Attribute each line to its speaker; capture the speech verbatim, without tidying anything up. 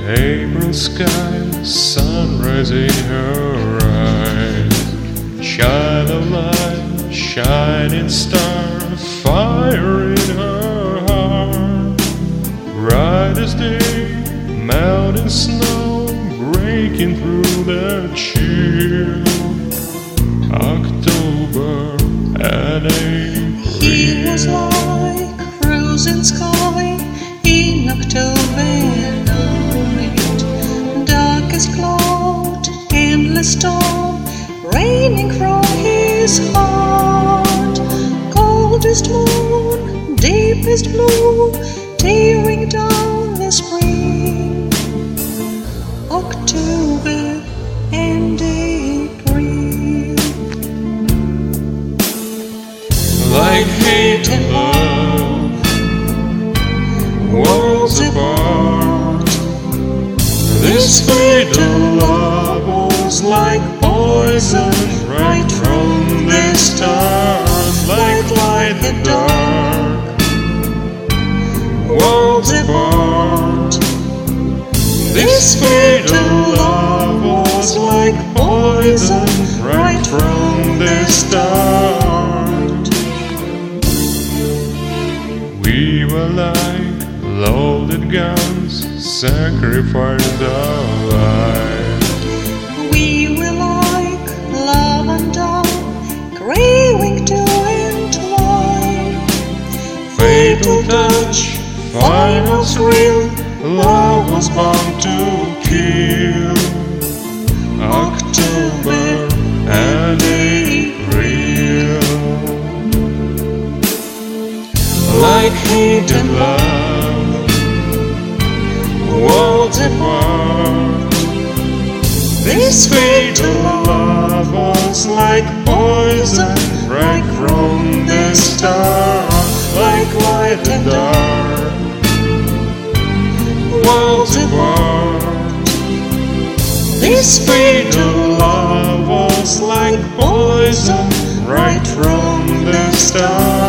Speaker 1: April sky, sunrise in her eyes, shine a light, shining star, fire in her heart. Bright as day, melting snow, breaking through the chill. October and April.
Speaker 2: He was like frozen sky in October night, darkest cloud, endless storm, raining from his heart. Coldest moon, deepest blue, tearing down the spring. October and April.
Speaker 1: Like hate and love, worlds apart. This fatal love was like poison right from the start. Like light and dark, worlds apart. This fatal love was like poison right from the start. We were like loaded guns, sacrificed our lives.
Speaker 2: We were like love and dawn, craving to entwine.
Speaker 1: Fatal touch, final thrill, love was bound to kill. October and April. Like hate and love, worlds apart. This fatal love was like poison right from the start. Like light and dark, worlds apart. This fatal love was like poison right from the start.